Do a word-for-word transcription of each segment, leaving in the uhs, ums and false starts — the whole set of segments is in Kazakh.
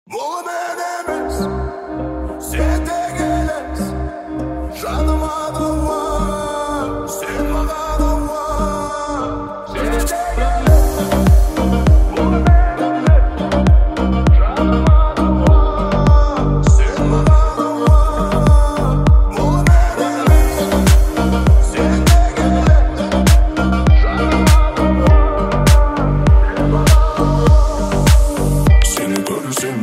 Бұл мен емес, сен де келес, жаныма дауа, сен маған ауа. Сен де келес, бұл мен емес, жаныма дауа, сен маған ауа. Бұл мен емес, сен де келес, жаныма дауа, сен маған ауа. Сені көрсем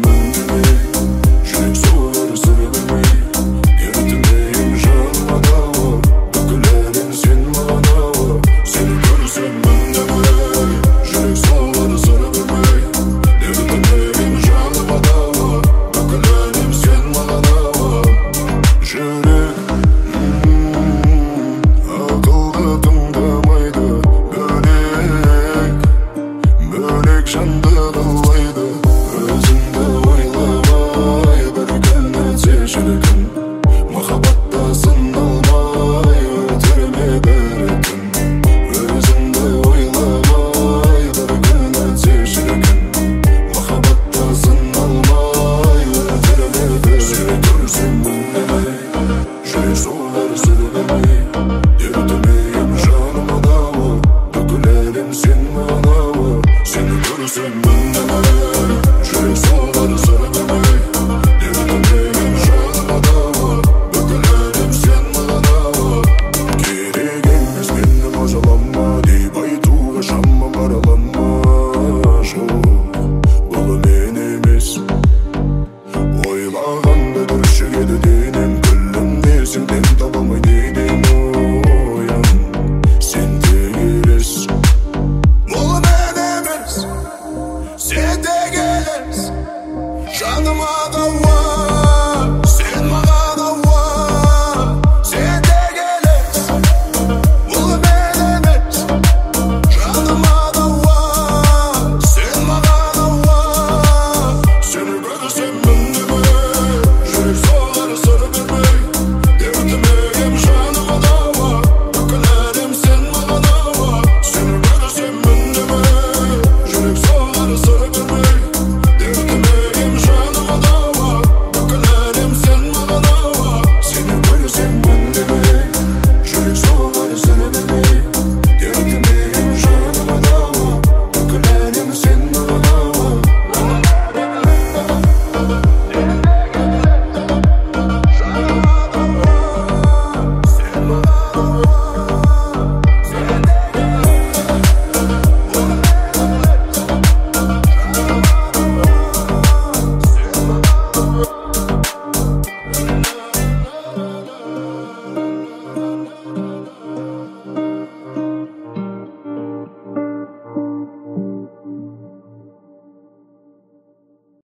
жаныма дауа.